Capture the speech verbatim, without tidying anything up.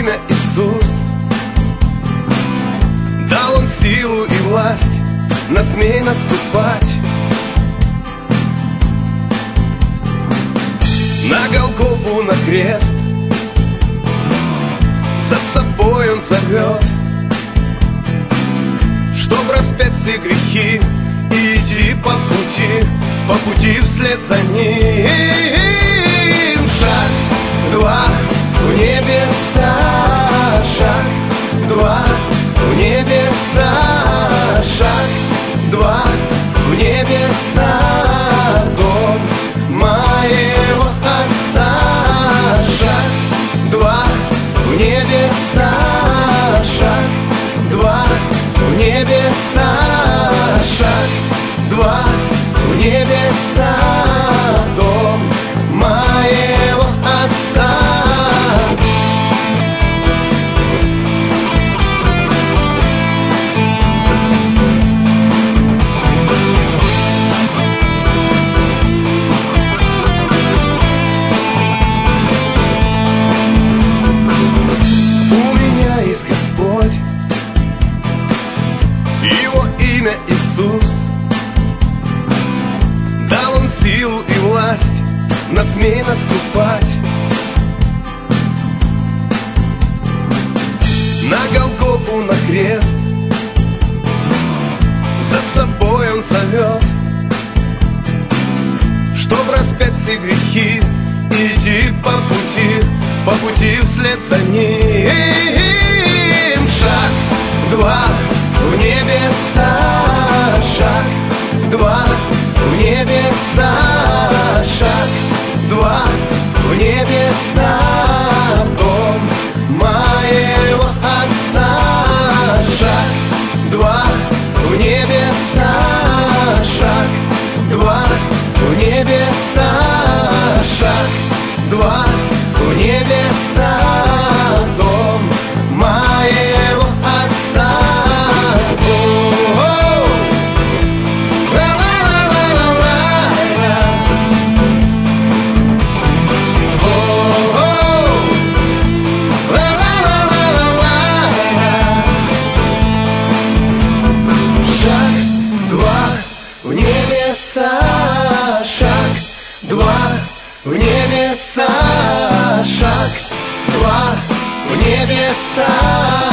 имя Иисус. Дал Он силу и власть, насмей наступать. На Голгофу, на крест, за собой Он зовет, чтоб распять все грехи и идти по пути, по пути вслед за Ним. Шаг, два, в небеса, шаг, два, в небеса, шаг, два, в небеса, дом моего Отца. Шаг, два, в небеса, шаг, два, в небеса, шаг, два, в небеса, дом моего Отца. Его имя Иисус. Дал Он силу и власть, насмей наступать. На Голгофу, на крест, за собой Он зовет, чтоб распять все грехи и идти по пути, по пути вслед за Ним. Шаг, два, в небеса, шаг, два, в небеса, шаг, два, в небеса, дом моего Отца. Шаг, два, в небеса, шаг, два, в небеса, шаг, два, в небеса, дом моего Отца. В небеса, шаг, два, в небеса, шаг, два, в небеса.